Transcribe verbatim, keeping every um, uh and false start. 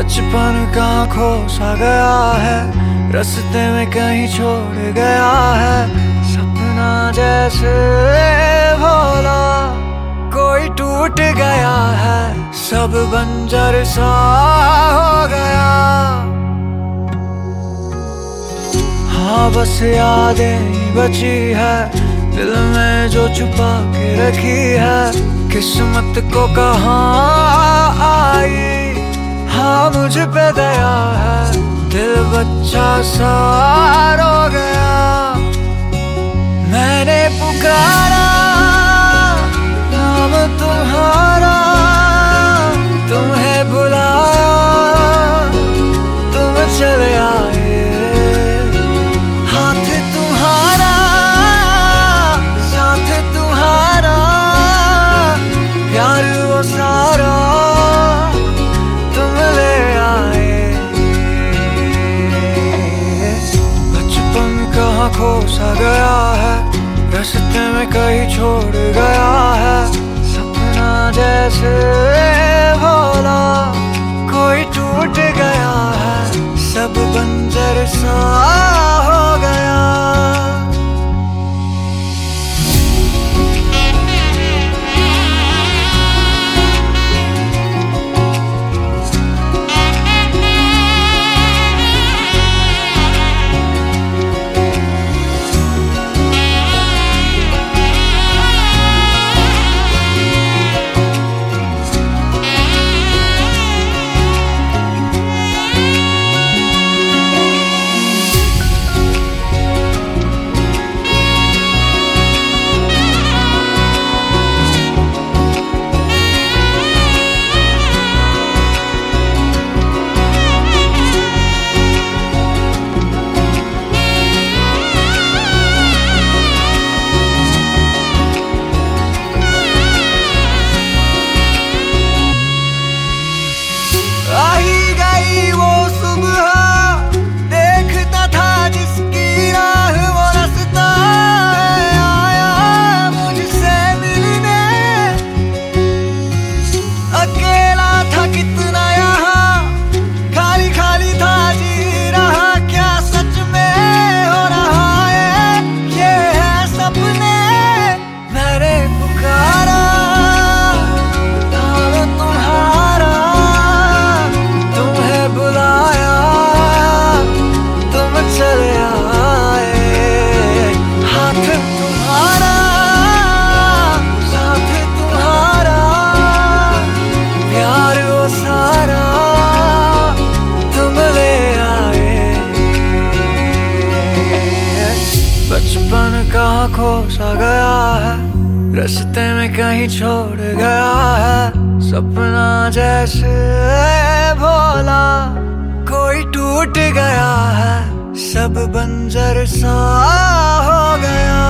बचपन कहाँ खो सा गया है, रास्ते में कहीं छोड़ गया है। सपना जैसे भोला कोई टूट गया है, सब बंजर सा हो गया। हाँ बस यादें ही बची है, दिल में जो छुपा के रखी है। किस्मत को कहाँ आई, हाँ मुझ पे दया है। दिल बच्चा सा रो गया, मैंने पुकारा नाम तुम्हारा, तुम्हें बुलाया तुम चले आए। हाथ तुम्हारा साथ तुम्हारा, प्यार वो सारा तुम ले आए। बचपन कहाँ खो सा गया है, रास्ते में कहीं छोड़ गया है। सपना जैसे भोला कोई टूट गया है, सब बंजर सा हो गया। बचपन कहाँ खो सा गया है, रास्ते में कहीं छोड़ गया है। सपना जैसे भोला कोई टूट गया है, सब बंजर सा हो गया।